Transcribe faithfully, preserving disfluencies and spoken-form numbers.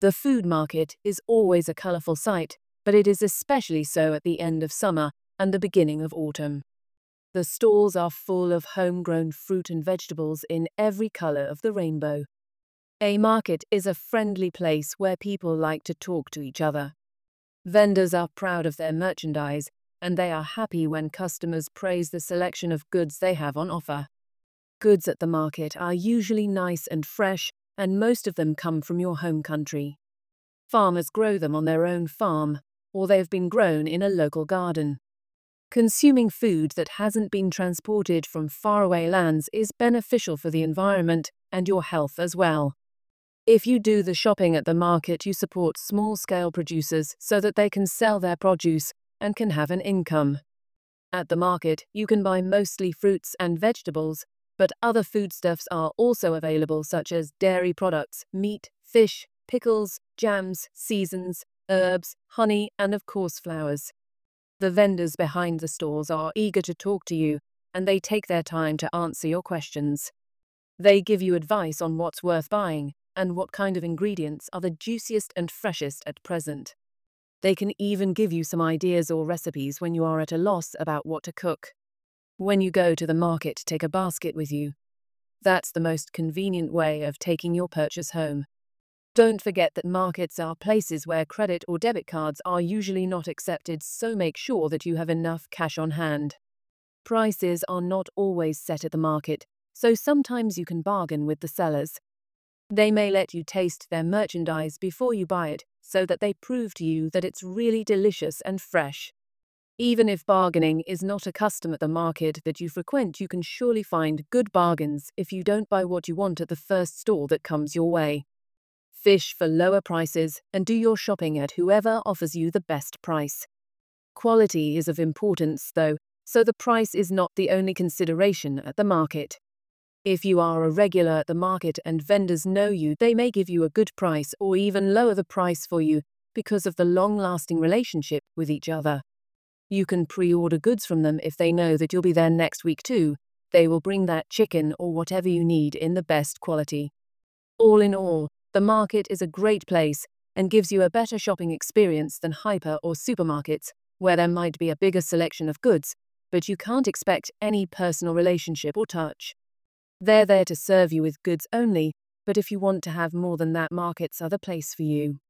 The food market is always a colorful sight, but it is especially so at the end of summer and the beginning of autumn. The stalls are full of homegrown fruit and vegetables in every color of the rainbow. A market is a friendly place where people like to talk to each other. Vendors are proud of their merchandise, and they are happy when customers praise the selection of goods they have on offer. Goods at the market are usually nice and fresh, and most of them come from your home country. Farmers grow them on their own farm, or they have been grown in a local garden. Consuming food that hasn't been transported from faraway lands is beneficial for the environment and your health as well. If you do the shopping at the market, you support small-scale producers so that they can sell their produce and can have an income. At the market, you can buy mostly fruits and vegetables, but other foodstuffs are also available, such as dairy products, meat, fish, pickles, jams, seasons, herbs, honey, and of course flowers. The vendors behind the stalls are eager to talk to you, and they take their time to answer your questions. They give you advice on what's worth buying and what kind of ingredients are the juiciest and freshest at present. They can even give you some ideas or recipes when you are at a loss about what to cook. When you go to the market, take a basket with you. That's the most convenient way of taking your purchase home. Don't forget that markets are places where credit or debit cards are usually not accepted, so make sure that you have enough cash on hand. Prices are not always set at the market, so sometimes you can bargain with the sellers. They may let you taste their merchandise before you buy it, so that they prove to you that it's really delicious and fresh. Even if bargaining is not a custom at the market that you frequent, you can surely find good bargains if you don't buy what you want at the first store that comes your way. Fish for lower prices and do your shopping at whoever offers you the best price. Quality is of importance, though, so the price is not the only consideration at the market. If you are a regular at the market and vendors know you, they may give you a good price or even lower the price for you because of the long-lasting relationship with each other. You can pre-order goods from them if they know that you'll be there next week too. They will bring that chicken or whatever you need in the best quality. All in all, the market is a great place and gives you a better shopping experience than hyper or supermarkets, where there might be a bigger selection of goods, but you can't expect any personal relationship or touch. They're there to serve you with goods only, but if you want to have more than that, markets are the place for you.